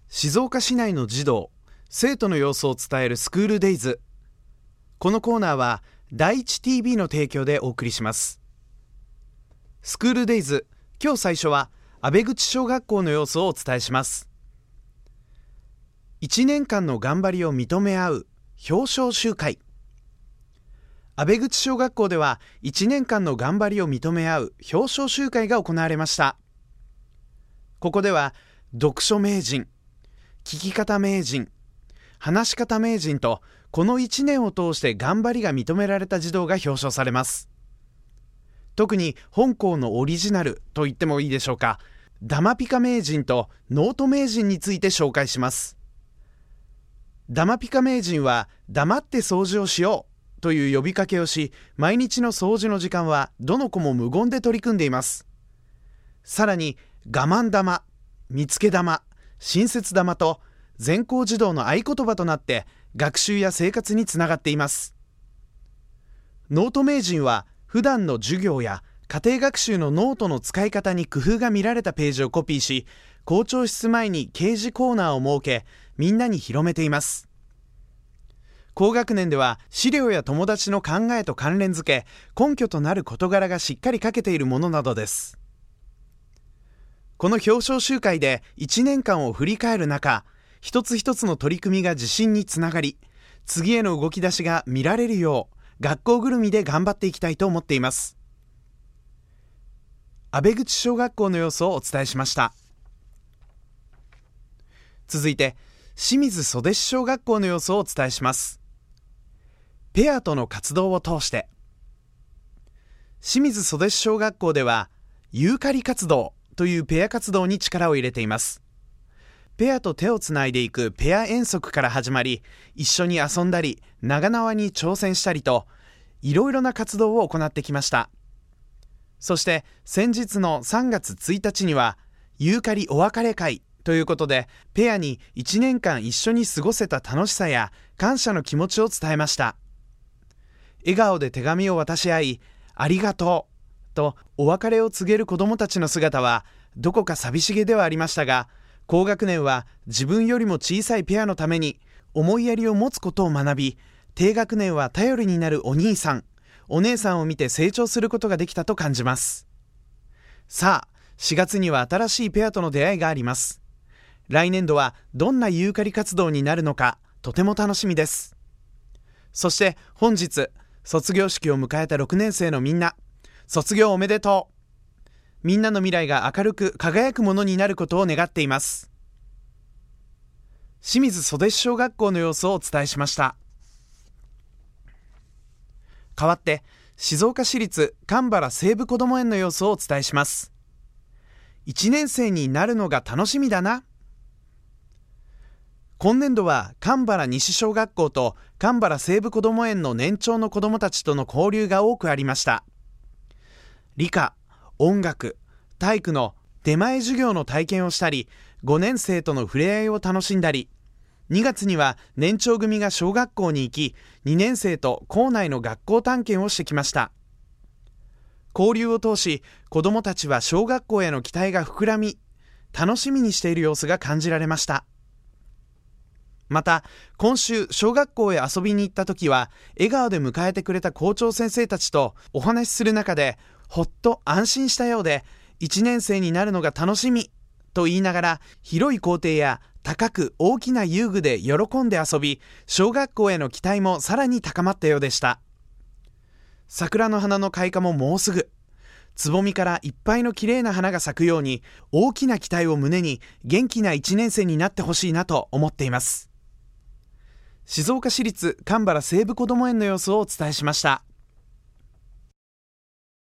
静岡市内の児童生徒の様子を伝えるスクールデイズ。このコーナーは第一 TV の提供でお送りします。スクールデイズ、今日最初は阿部口小学校の様子をお伝えします。1年間の頑張りを認め合う表彰集会。阿部口小学校では1年間の頑張りを認め合う表彰集会が行われました。ここでは読書名人、聞き方名人、話し方名人とこの1年を通して頑張りが認められた児童が表彰されます。特に本校のオリジナルと言ってもいいでしょうか、ダマピカ名人とノート名人について紹介します。ダマピカ名人は黙って掃除をしようという呼びかけをし、毎日の掃除の時間はどの子も無言で取り組んでいます。さらに我慢玉、見つけ玉、親切玉と全校児童の合言葉となって学習や生活につながっています。ノート名人は普段の授業や家庭学習のノートの使い方に工夫が見られたページをコピーし、校長室前に掲示コーナーを設け、みんなに広めています。高学年では資料や友達の考えと関連づけ、根拠となる事柄がしっかり書けているものなどです。この表彰集会で1年間を振り返る中、一つ一つの取り組みが自信につながり、次への動き出しが見られるよう学校ぐるみで頑張っていきたいと思っています。阿部口小学校の様子をお伝えしました。続いて清水袖師小学校の様子をお伝えします。ペアとの活動を通して。清水袖師小学校ではユーカリ活動というペア活動に力を入れています。ペアと手をつないでいくペア遠足から始まり、一緒に遊んだり長縄に挑戦したりと、いろいろな活動を行ってきました。そして先日の3月1日にはユーカリお別れ会ということで、ペアに1年間一緒に過ごせた楽しさや感謝の気持ちを伝えました。笑顔で手紙を渡し合い、ありがとうとお別れを告げる子どもたちの姿はどこか寂しげではありましたが、高学年は自分よりも小さいペアのために思いやりを持つことを学び、低学年は頼りになるお兄さん、お姉さんを見て成長することができたと感じます。さあ、4月には新しいペアとの出会いがあります。来年度はどんなユーカリ活動になるのか、とても楽しみです。そして本日、卒業式を迎えた6年生のみんな、卒業おめでとう。みんなの未来が明るく輝くものになることを願っています。清水袖師小学校の様子をお伝えしました。代わって静岡市立蒲原西部こども園の様子をお伝えします。1年生になるのが楽しみだな。今年度は蒲原西小学校と蒲原西部こども園の年長の子どもたちとの交流が多くありました。理科、音楽、体育の出前授業の体験をしたり、5年生との触れ合いを楽しんだり、2月には年長組が小学校に行き、2年生と校内の学校探検をしてきました。交流を通し、子どもたちは小学校への期待が膨らみ、楽しみにしている様子が感じられました。また、今週小学校へ遊びに行った時は、笑顔で迎えてくれた校長先生たちとお話しする中で、ほっと安心したようで、1年生になるのが楽しみと言いながら、広い校庭や高く大きな遊具で喜んで遊び、小学校への期待もさらに高まったようでした。桜の花の開花ももうすぐ。つぼみからいっぱいの綺麗な花が咲くように、大きな期待を胸に元気な1年生になってほしいなと思っています。静岡市立蒲原西部こども園の様子をお伝えしました。